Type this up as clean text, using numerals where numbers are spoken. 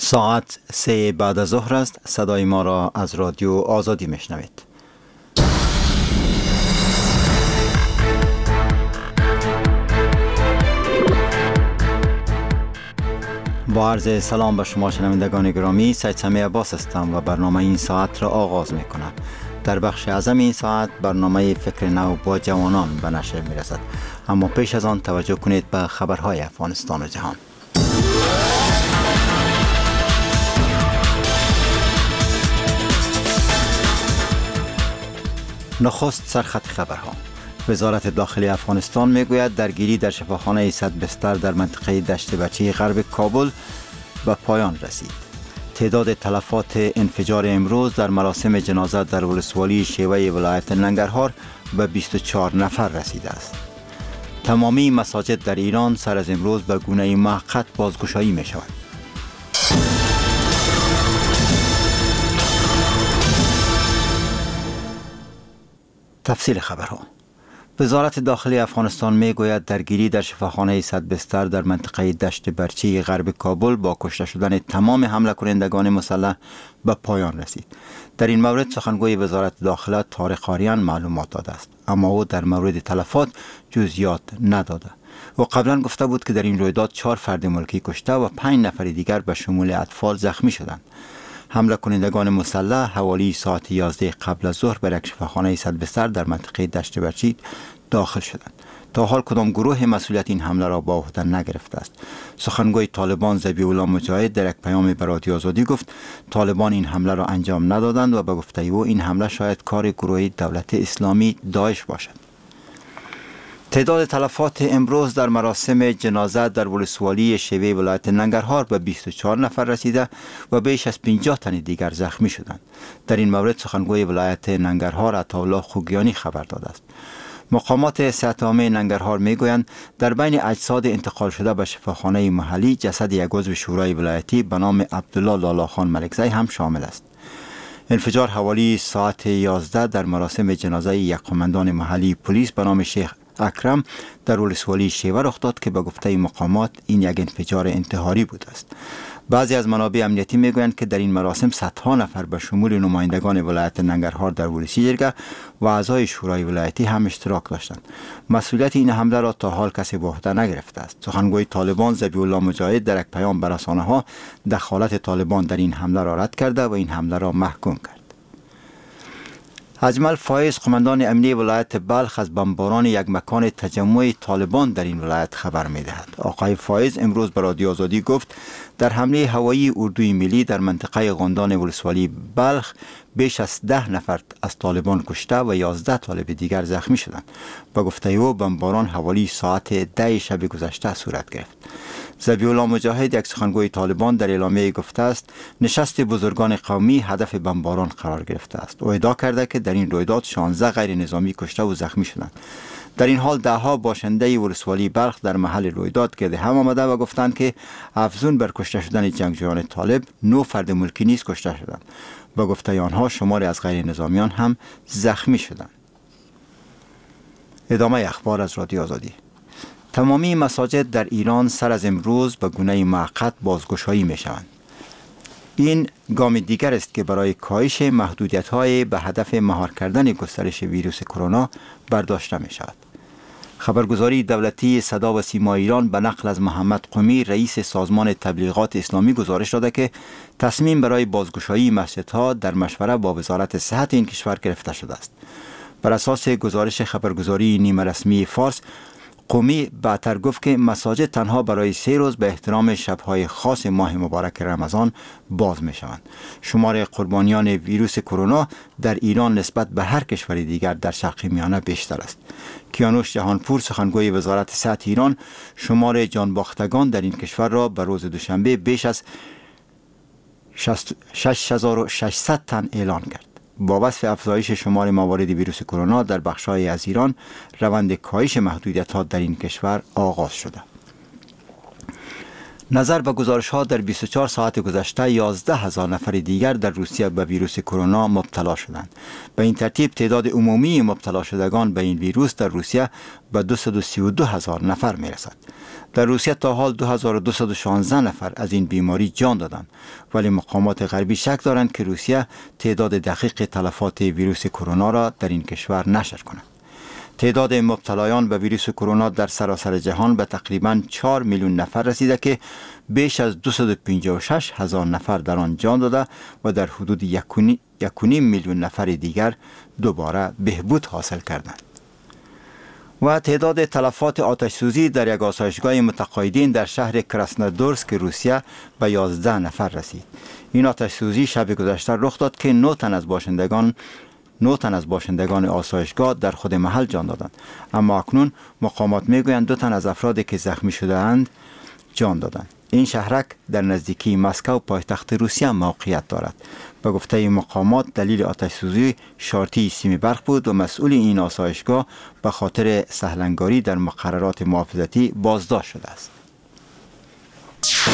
ساعت 3 بعد از ظهر است. صدای ما را از رادیو آزادی میشنوید. با عرض سلام به شما شنوندگان گرامی، سید سمی عباس هستم و برنامه این ساعت را آغاز میکنم. در بخش اعظم این ساعت برنامه فکر نو با جوانان به نشر میرسد، اما پیش از آن توجه کنید به خبرهای افغانستان و جهان. نخست سرخط خبرها. وزارت داخلی افغانستان میگوید درگیری در شفاخانه 100 بستر در منطقه دشت بچی غرب کابل به پایان رسید. تعداد تلفات انفجار امروز در مراسم جنازه در ولسوالی شیوه ولایت ننگرهار به 24 نفر رسیده است. تمامی مساجد در ایران سر از امروز به گونه موقت بازگشایی می شوند. تفصیل خبرها. وزارت داخلی افغانستان میگوید درگیری در شفاخانه 100 بستر در منطقه دشت برچی غرب کابل با کشته شدن تمام حمله کنندگان مسلح به پایان رسید. در این مورد سخنگوی وزارت داخله طارق آریان معلومات داده است، اما او در مورد تلفات جزئیات نداده. او قبلا گفته بود که در این رویداد 4 فرد ملکی کشته و 5 نفر دیگر به شمول اطفال زخمی شدند. حمله کنندگان مسلح حوالی ساعت 11 قبل از ظهر بر یک شفاخانه 100 بستر در منطقه دشت برچی داخل شدند. تا حال کدام گروه مسئولیت این حمله را به عهده نگرفته است. سخنگوی طالبان ذبیح الله مجاهد در یک پیام به رادیو آزادی گفت طالبان این حمله را انجام ندادند و به گفته او این حمله شاید کار گروه دولت اسلامی داعش باشد. تعداد تلفات امروز در مراسم جنازه در ولسوالی شیوه ولایت ننگرهار به 24 نفر رسیده و بیش از 50 تن دیگر زخمی شدند. در این مورد سخنگوی ولایت ننگرهار عطاالله خوگیانی خبر داده است. مقامات صحت عامه ننگرهار میگویند در بین اجساد انتقال شده به شفاخانه محلی جسد یک عضو شورای ولایتی به نام عبدالله لالاخان ملکزی هم شامل است. انفجار حوالی ساعت 11 در مراسم جنازه یک قماندان محلی پلیس به نام شیخ اکرم در ولسوالی شیوه رخ داد که به گفته مقامات این یک انفجار انتحاری بوده است. بعضی از منابع امنیتی میگویند که در این مراسم صدها نفر به شمول نمایندگان ولایت ننگرهار در ولسی جرگه و اعضای شورای ولایتی هم اشتراک داشتند. مسئولیت این حمله را تا حال کسی به عهده نگرفته است. سخنگوی طالبان ذبیح الله مجاهد در یک پیام به رسانه‌ها دخالت طالبان در این حمله را رد کرده و این حمله را محکوم کرد. اجمل فایز قماندان امنی ولایت بلخ از بمباران یک مکان تجمع طالبان در این ولایت خبر می‌دهد. آقای فایز امروز به رادیو آزادی گفت در حمله هوایی اردوی ملی در منطقه قندان ولسوالی بلخ بیش از 10 نفر از طالبان کشته و 11 طالب دیگر زخمی شدند. با گفته او بمباران حوالی ساعت 10 شب گذشته صورت گرفت. ذبیح الله مجاهد یک سخنگوی طالبان در اعلامیه گفته است نشست بزرگان قومی هدف بمباران قرار گرفته است. او ادعا کرده که در این رویداد 16 غیر نظامی کشته و زخمی شدند. در این حال دهها باشنده ولسوالی بلخ در محل رویداد گرد هم آمده و گفتند که افزون بر کشته شدن جنگجویان طالب 9 فرد ملکی نیز کشته شدند. با گفته آنها شماری از غیر نظامیان هم زخمی شدند. ادامه اخبار از رادیو آزادی. تمامی مساجد در ایران سر از امروز به گونه موقت بازگشایی می شوند. این گام دیگر است که برای کاهش محدودیت‌های به هدف مهار کردن گسترش ویروس کرونا برداشته می شود. خبرگزاری دولتی صدا و سیما ایران به نقل از محمد قمی رئیس سازمان تبلیغات اسلامی گزارش داده که تصمیم برای بازگشایی مسجدها در مشوره با وزارت صحت این کشور گرفته شده است. بر اساس گزارش خبرگزاری نیمه رسمی فارس، قمی بعدتر گفت که مساجد تنها برای 3 روز به احترام شب‌های خاص ماه مبارک رمضان باز می شوند. شمار قربانیان ویروس کرونا در ایران نسبت به هر کشور دیگر در شرق میانه بیشتر است. کیانوش جهانپور سخنگوی وزارت صحت ایران شمار جانباختگان در این کشور را به روز دوشنبه بیش از 6600 تن اعلان کرد. با وصف افزایش شمار موارد ویروس کرونا در بخش‌های از ایران، روند کاهش محدودیت‌ها در این کشور آغاز شده. نظر به گزارش‌ها در 24 ساعت گذشته 11,000 نفر دیگر در روسیه به ویروس کرونا مبتلا شدند. به این ترتیب تعداد عمومی مبتلا شدگان به این ویروس در روسیه به 232,000 نفر می‌رسد. در روسیه تا حال 2216 نفر از این بیماری جان دادند، ولی مقامات غربی شک دارند که روسیه تعداد دقیق تلفات ویروس کرونا را در این کشور نشر کند. تعداد مبتلایان به ویروس کرونا در سراسر جهان به تقریباً 4 میلیون نفر رسیده که بیش از 256,000 نفر در آن جان داده و در حدود 1.5 میلیون نفر دیگر دوباره بهبود حاصل کردند. و تعداد تلفات آتش سوزی در یک آسایشگاه متقاعدین در شهر کراسنودارسک روسیه به 11 نفر رسید. این آتش سوزی شب گذشته رخ داد که 9 تن از باشندگان آسایشگاه در خود محل جان دادند، اما اکنون مقامات میگویند 2 تن از افرادی که زخمی شده اند جان دادند. این شهرک در نزدیکی مسکو پایتخت روسیه موقعیت دارد. به گفته مقامات دلیل آتش سوزی شارتی سیم برق بود و مسئول این آسایشگاه به خاطر سهلنگاری در مقررات محافظتی بازداشت شده است.